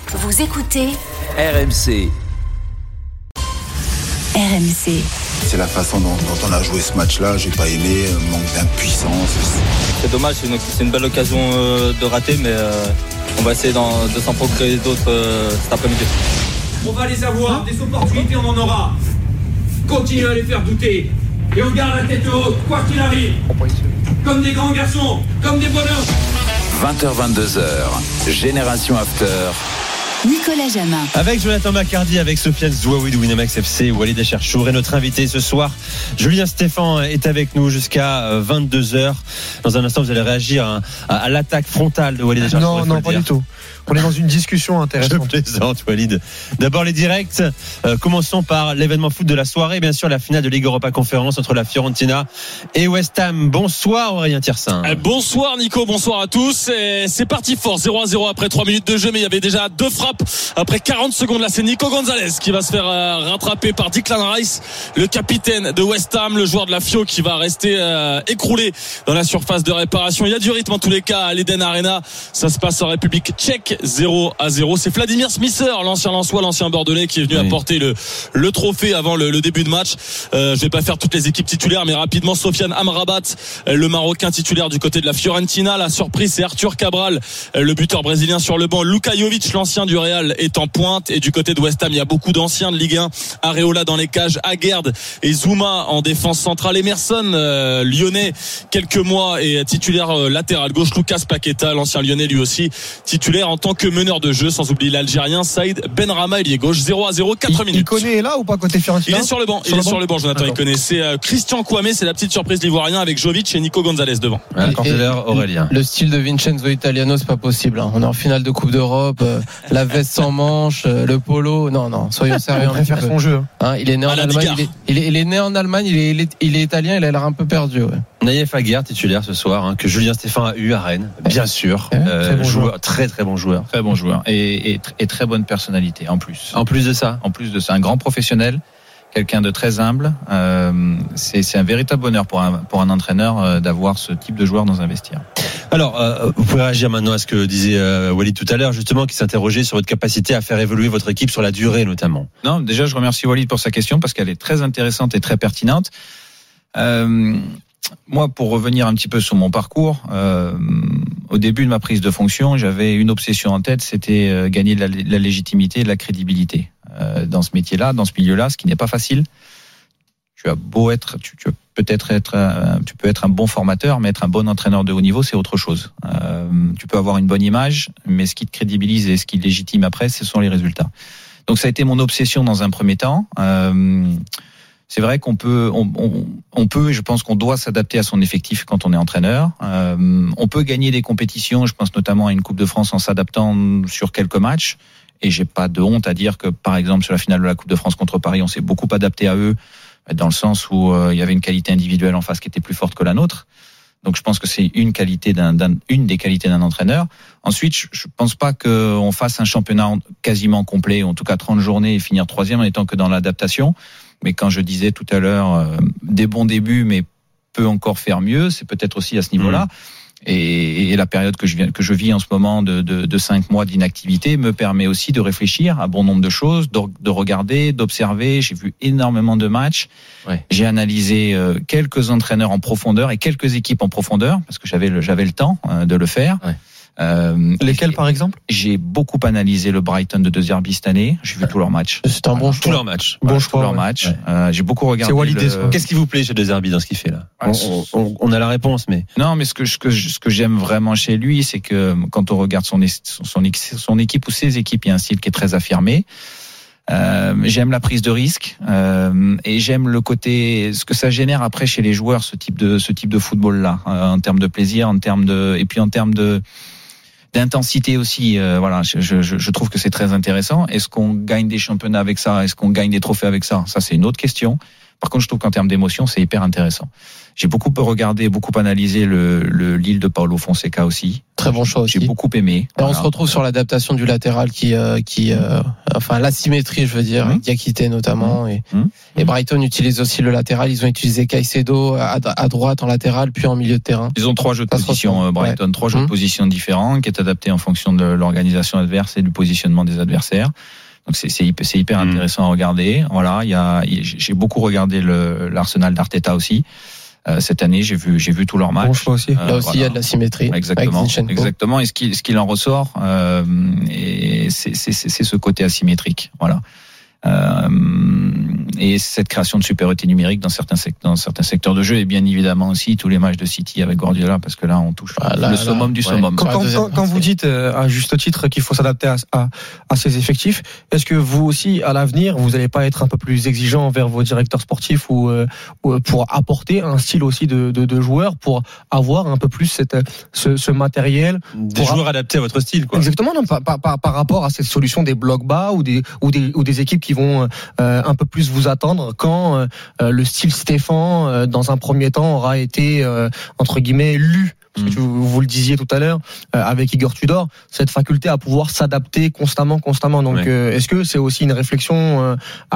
Vous écoutez RMC. RMC. C'est la façon dont on a joué ce match-là, j'ai pas aimé, manque d'impuissance. C'est dommage, c'est une belle occasion de rater, mais on va essayer de s'en procurer d'autres cet après-midi. On va les avoir, des opportunités on en aura. Continuez à les faire douter. Et on garde la tête haute, quoi qu'il arrive. Comme des grands garçons, comme des bonheurs. 20h-22h, Génération After. Nicolas Jamin. Avec Jonathan Macardy, avec Sofiane Zouaoui de Winamax FC, Walid Acharchour et notre invité ce soir, Julien Stéphan, est avec nous jusqu'à 22h. Dans un instant, vous allez réagir à l'attaque frontale de Walid Acharchour. Non, pas du tout. On est dans une discussion intéressante. Je plaisante, Walid. D'abord les directs. Commençons par l'événement foot de la soirée, bien sûr la finale de Ligue Europa Conférence entre la Fiorentina et West Ham. Bonsoir Aurélien Thiersin. Bonsoir Nico, bonsoir à tous. Et c'est parti fort, 0-0 après 3 minutes de jeu, mais il y avait déjà 2 frappes après 40 secondes. Là c'est Nico Gonzalez qui va se faire rattraper par Declan Rice, le capitaine de West Ham, le joueur de la Fio qui va rester écroulé dans la surface de réparation. Il y a du rythme en tous les cas à l'Eden Arena. Ça se passe en République tchèque. 0-0. C'est Vladimir Smisser, l'ancien Lensois, l'ancien Bordelais, qui est venu apporter le trophée avant le début de match. Je vais pas faire toutes les équipes titulaires, mais rapidement, Sofiane Amrabat, le Marocain titulaire du côté de la Fiorentina. La surprise, c'est Arthur Cabral, le buteur brésilien sur le banc. Luka Jovic, l'ancien du Real, est en pointe. Et du côté de West Ham, il y a beaucoup d'anciens de Ligue 1. Areola dans les cages, Aguerd et Zouma en défense centrale. Emerson, lyonnais, quelques mois, et titulaire latéral gauche. Lucas Paqueta, l'ancien lyonnais, lui aussi, titulaire en tant que meneur de jeu, sans oublier l'Algérien Saïd Benrahma, il est gauche. 0-0, 4 minutes. Il connaît là ou pas côté Fiorentina? Il est sur le banc. Sur le banc, Jonathan. Il connaît. C'est Christian Kouamé, c'est la petite surprise l'ivoirien, avec Jovic et Nico Gonzalez devant. Aurélien. Le style de Vincenzo Italiano, c'est pas possible. On est en finale de Coupe d'Europe, la veste sans manche, le polo. Non, soyons sérieux. On préfère son jeu. Il est né en Allemagne. Il est né en Allemagne. Il est italien. Il a l'air un peu perdu. Ouais. Naïef Aguerd, titulaire ce soir, que Julien Stéphan a eu à Rennes, bien sûr. Joueur, très très bon joueur. Très bon joueur et très bonne personnalité en plus. En plus de ça, un grand professionnel, quelqu'un de très humble. C'est un véritable bonheur pour un entraîneur d'avoir ce type de joueur dans un vestiaire. Alors, vous pouvez réagir maintenant à ce que disait Walid tout à l'heure, justement, qui s'interrogeait sur votre capacité à faire évoluer votre équipe sur la durée, notamment. Non, déjà, je remercie Walid pour sa question parce qu'elle est très intéressante et très pertinente. Moi, pour revenir un petit peu sur mon parcours, au début de ma prise de fonction, j'avais une obsession en tête, c'était gagner de la légitimité et de la crédibilité dans ce métier-là, dans ce milieu-là, ce qui n'est pas facile. Tu as beau être, tu peux être un bon formateur, mais être un bon entraîneur de haut niveau, c'est autre chose. Tu peux avoir une bonne image, mais ce qui te crédibilise et ce qui te légitime après, ce sont les résultats. Donc ça a été mon obsession dans un premier temps. C'est vrai qu'on peut, et je pense qu'on doit s'adapter à son effectif quand on est entraîneur. On peut gagner des compétitions, je pense notamment à une Coupe de France en s'adaptant sur quelques matchs. Et j'ai pas de honte à dire que, par exemple, sur la finale de la Coupe de France contre Paris, on s'est beaucoup adapté à eux, dans le sens où il y avait une qualité individuelle en face qui était plus forte que la nôtre. Donc je pense que c'est une des qualités d'un entraîneur. Ensuite, je pense pas qu'on fasse un championnat quasiment complet, ou en tout cas 30 journées et finir 3e en étant que dans l'adaptation. Mais quand je disais tout à l'heure des bons débuts, mais peut encore faire mieux, c'est peut-être aussi à ce niveau-là. Et la période que je vis en ce moment de 5 mois d'inactivité me permet aussi de réfléchir à bon nombre de choses, de regarder, d'observer. J'ai vu énormément de matchs. Ouais. J'ai analysé quelques entraîneurs en profondeur et quelques équipes en profondeur parce que j'avais le temps de le faire. Ouais. Lesquels par exemple? J'ai beaucoup analysé le Brighton de De Zerbi cette année. J'ai vu tous leurs matchs. C'est un bon choix. Tous leurs matchs. Bon choix. Tous leurs matchs. J'ai beaucoup regardé. C'est Walid. Qu'est-ce qui vous plaît chez De Zerbi dans ce qu'il fait là? On a la réponse, mais non, mais ce que j'aime vraiment chez lui, c'est que quand on regarde son équipe ou ses équipes, il y a un style qui est très affirmé. J'aime la prise de risque et j'aime le côté, ce que ça génère après chez les joueurs, ce type de football là, en termes de plaisir, en termes d'intensité aussi. Voilà, je trouve que c'est très intéressant. Est-ce qu'on gagne des championnats avec ça? Est-ce qu'on gagne des trophées avec ça? Ça, c'est une autre question. Par contre, je trouve qu'en termes d'émotion, c'est hyper intéressant. J'ai beaucoup regardé, beaucoup analysé le Lille de Paulo Fonseca aussi. Très bon choix aussi. J'ai beaucoup aimé. Et on se retrouve sur l'adaptation du latéral enfin l'asymétrie, je veux dire, avec Diakité notamment. Et Brighton utilise aussi le latéral. Ils ont utilisé Caicedo à droite en latéral, puis en milieu de terrain. Ils ont 3 jeux de position, Brighton, 3 jeux de position différents, qui est adapté en fonction de l'organisation adverse et du positionnement des adversaires. Donc c'est hyper intéressant à regarder. Voilà, j'ai beaucoup regardé l'Arsenal d'Arteta aussi. Cette année, j'ai vu tous leurs matchs. Bon choix aussi. Là aussi, il y a de la symétrie. Exactement. Et ce qu'il en ressort, et c'est ce côté asymétrique. Voilà. Et cette création de supériorité numérique dans certains secteurs de jeu, et bien évidemment aussi tous les matchs de City avec Guardiola, parce que là on touche le summum du summum. Quand vous dites à juste titre qu'il faut s'adapter à ces effectifs, est-ce que vous aussi à l'avenir vous n'allez pas être un peu plus exigeant envers vos directeurs sportifs ou pour apporter un style aussi de joueurs pour avoir un peu plus ce matériel, des joueurs adaptés à votre style, quoi. Exactement, non, par rapport à cette solution des blocs bas ou des équipes qui vont un peu plus vous attendre quand le style Stéphane dans un premier temps aura été entre guillemets lu. Parce que vous le disiez tout à l'heure avec Igor Tudor, cette faculté à pouvoir s'adapter constamment. Donc est-ce que c'est aussi une réflexion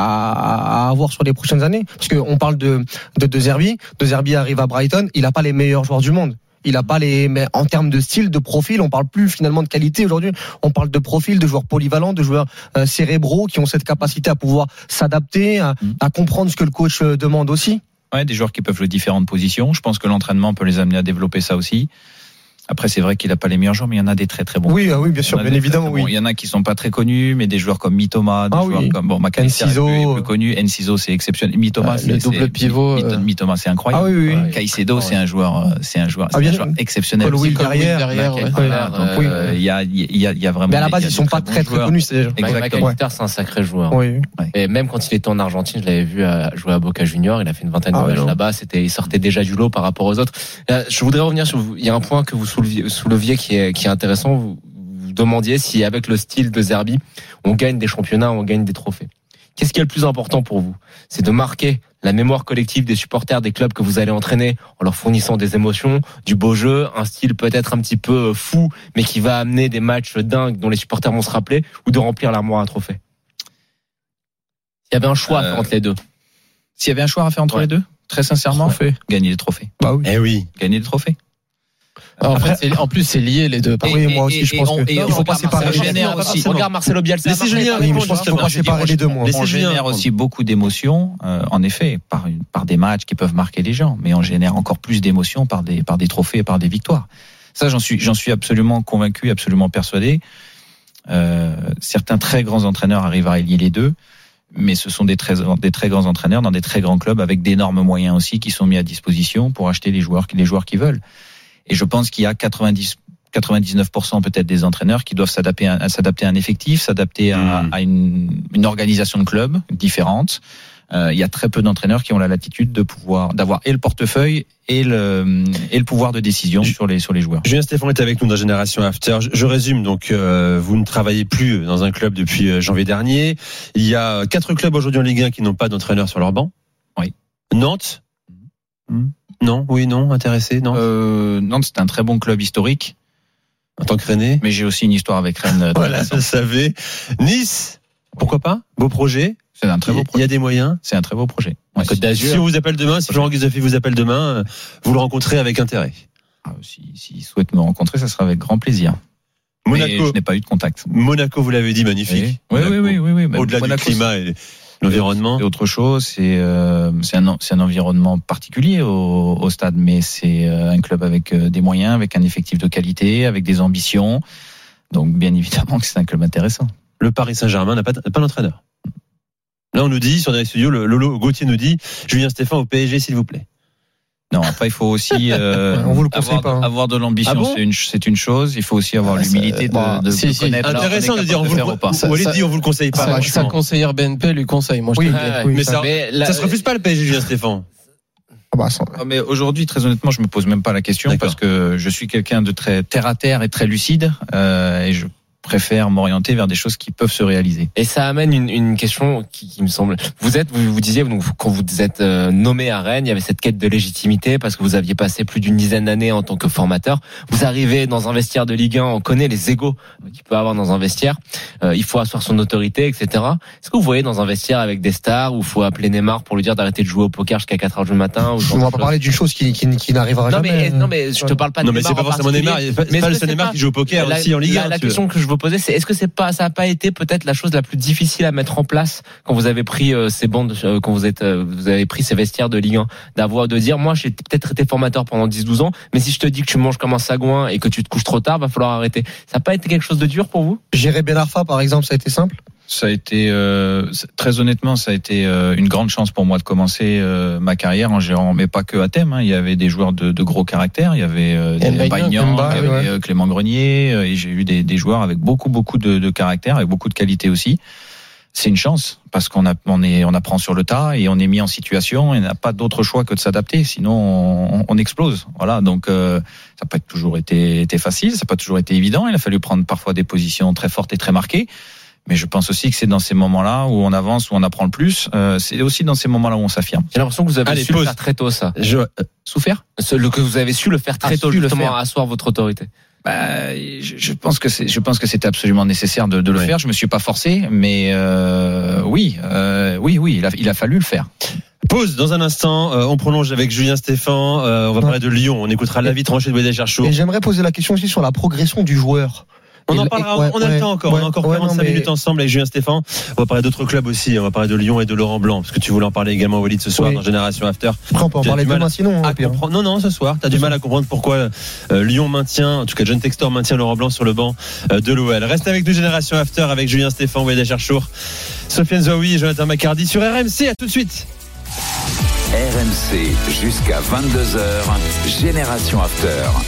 à avoir sur les prochaines années? Parce qu'on parle de Zerbi. De Zerbi arrive à Brighton, il n'a pas les meilleurs joueurs du monde. Il a pas mais en termes de style, de profil, on parle plus finalement de qualité aujourd'hui. On parle de profil, de joueurs polyvalents, de joueurs cérébraux qui ont cette capacité à pouvoir s'adapter, à comprendre ce que le coach demande aussi. Ouais, des joueurs qui peuvent jouer différentes positions. Je pense que l'entraînement peut les amener à développer ça aussi. Après, c'est vrai qu'il n'a pas les meilleurs joueurs, mais il y en a des très très bons. Oui, bien sûr, bien évidemment, oui. Il y en a qui sont pas très connus, mais des joueurs comme Mitoma, des joueurs comme McAllister est plus connu. Enciso, c'est exceptionnel. Mitoma, le double pivot. Mitoma, c'est incroyable. Oui. Caicedo, c'est un joueur exceptionnel. Will derrière. Il y a vraiment. Mais à la base, ils sont pas très connus, ces gens. Exactement. McAllister, c'est un sacré joueur. Oui. Et même quand il était en Argentine, je l'avais vu jouer à Boca Juniors. Il a fait une vingtaine de matchs là-bas. Il sortait déjà du lot par rapport aux autres. Je voudrais revenir sur. Il y a un point que vous souleviez qui est intéressant. Vous demandiez si avec le style de Zerbi, on gagne des championnats, on gagne des trophées. Qu'est-ce qui est le plus important pour vous? C'est de marquer la mémoire collective des supporters des clubs que vous allez entraîner en leur fournissant des émotions, du beau jeu, un style peut-être un petit peu fou, mais qui va amener des matchs dingues dont les supporters vont se rappeler, ou de remplir l'armoire à trophées? Il y avait un choix à faire entre les deux. S'il y avait un choix à faire entre les deux, très sincèrement, gagner les trophées. Bah oui. Eh oui. Gagner les trophées. En plus, c'est lié les deux. Moi aussi, je pense qu'il ne faut pas séparer. Regarde Marcelo Bielsa. Laissez Julien répondre. Je pense qu'il ne faut pas séparer les deux. On génère aussi beaucoup d'émotions, en effet, par des matchs qui peuvent marquer les gens, mais on génère encore plus d'émotions par des trophées et par des victoires. Ça, j'en suis absolument convaincu, absolument persuadé. Certains très grands entraîneurs arrivent à allier les deux, mais ce sont des très grands entraîneurs dans des très grands clubs avec d'énormes moyens aussi qui sont mis à disposition pour acheter les joueurs qu'ils veulent. Et je pense qu'il y a 99% peut-être des entraîneurs qui doivent s'adapter à un effectif, s'adapter à une organisation de club différente. Il y a très peu d'entraîneurs qui ont la latitude d'avoir et le portefeuille et le pouvoir de décision sur les joueurs. Julien Stéphane est avec nous dans Génération After. Je résume, donc vous ne travaillez plus dans un club depuis janvier dernier. Il y a 4 clubs aujourd'hui en Ligue 1 qui n'ont pas d'entraîneur sur leur banc. Oui. Nantes. Non, intéressé, non. Nantes, c'est un très bon club historique. En tant que Rennais. Mais j'ai aussi une histoire avec Rennes. Voilà, je le savais. Nice, pourquoi pas? Beau projet. C'est un très beau projet. Il y a des moyens. C'est un très beau projet. Ouais. Côte d'Azur. Si on vous appelle demain, si Florent Guizoffi vous appelle demain, vous le rencontrez avec intérêt. S'il souhaite me rencontrer, ça sera avec grand plaisir. Monaco. Mais je n'ai pas eu de contact. Monaco, vous l'avez dit, magnifique. Oui. Au-delà du climat et l'environnement. C'est autre chose. C'est un environnement particulier au stade, mais c'est un club avec des moyens, avec un effectif de qualité, avec des ambitions. Donc, bien évidemment que c'est un club intéressant. Le Paris Saint-Germain n'a pas d'entraîneur. Là, on nous dit, sur les studios, Lolo Gauthier nous dit, Julien Stéphane au PSG, s'il vous plaît. Non, après, il faut aussi on vous le conseille pas. Avoir de l'ambition, c'est une chose. Il faut aussi avoir l'humilité de connaître. Intéressant de dire, on vous le conseille pas. Sa conseillère BNP lui conseille. Moi, mais ça se refuse pas le PSG, Julien Stéphane. Mais aujourd'hui, très honnêtement, je me pose même pas la question parce que je suis quelqu'un de très terre à terre et très lucide, et je préfère m'orienter vers des choses qui peuvent se réaliser. Et ça amène une question qui me semble. Vous disiez, donc, quand vous êtes nommé à Rennes, il y avait cette quête de légitimité parce que vous aviez passé plus d'une dizaine d'années en tant que formateur. Vous arrivez dans un vestiaire de Ligue 1, on connaît les égos qu'il peut avoir dans un vestiaire. Il faut asseoir son autorité, etc. Est-ce que vous voyez dans un vestiaire avec des stars où il faut appeler Neymar pour lui dire d'arrêter de jouer au poker jusqu'à 4h du matin? On va pas parler d'une chose qui n'arrivera jamais. Non mais je te parle pas de Neymar. Mais c'est pas forcément Neymar. C'est pas le seul Neymar qui joue au poker aussi en Ligue 1. La question que je veux poser, c'est est-ce que ça a pas été peut-être la chose la plus difficile à mettre en place quand vous avez pris ces bandes, quand vous avez pris ces vestiaires de Ligue 1, de dire moi j'ai peut-être été formateur pendant 10-12 ans, mais si je te dis que tu manges comme un sagouin et que tu te couches trop tard, va falloir arrêter. Ça a pas été quelque chose de dur pour vous? Gérer Ben Arfa par exemple, ça a été simple? Ça a été très honnêtement, ça a été une grande chance pour moi de commencer ma carrière en gérant, mais pas que à Thème. Il y avait des joueurs de gros caractère. Il y avait Bagnan, il y avait Clément Grenier, et j'ai eu des joueurs avec beaucoup de caractère, avec beaucoup de qualité aussi. C'est une chance parce qu'on apprend sur le tas et on est mis en situation et on n'a pas d'autre choix que de s'adapter. Sinon, on explose. Voilà. Donc, ça n'a pas toujours été facile, ça n'a pas toujours été évident. Il a fallu prendre parfois des positions très fortes et très marquées. Mais je pense aussi que c'est dans ces moments-là où on avance, où on apprend le plus. C'est aussi dans ces moments-là où on s'affirme. J'ai l'impression que vous avez su le faire très tôt, ça. Souffert que vous avez su le faire très tôt, justement, asseoir votre autorité. Je pense que c'était absolument nécessaire de le faire. Je me suis pas forcé, mais oui, il a fallu le faire. Pause dans un instant, on prolonge avec Julien Stéphan, on va parler de Lyon, on écoutera l'avis tranché de Weda Cherchour. Et j'aimerais poser la question aussi sur la progression du joueur. On en parlera, on a le temps encore, on a encore 45 minutes ensemble avec Julien Stéphan. On va parler d'autres clubs aussi, on va parler de Lyon et de Laurent Blanc, parce que tu voulais en parler également, Walid, ce soir dans Génération After. Après, on peut en parler demain sinon. Non, ce soir, t'as du mal à comprendre pourquoi Lyon maintient, en tout cas John Textor maintient Laurent Blanc sur le banc de l'OL. Reste avec nous Génération After avec Julien Stéphan, Weda Cherchour, Sofiane Zouaoui et Jonathan Macardy sur RMC, à tout de suite. RMC jusqu'à 22h, Génération After.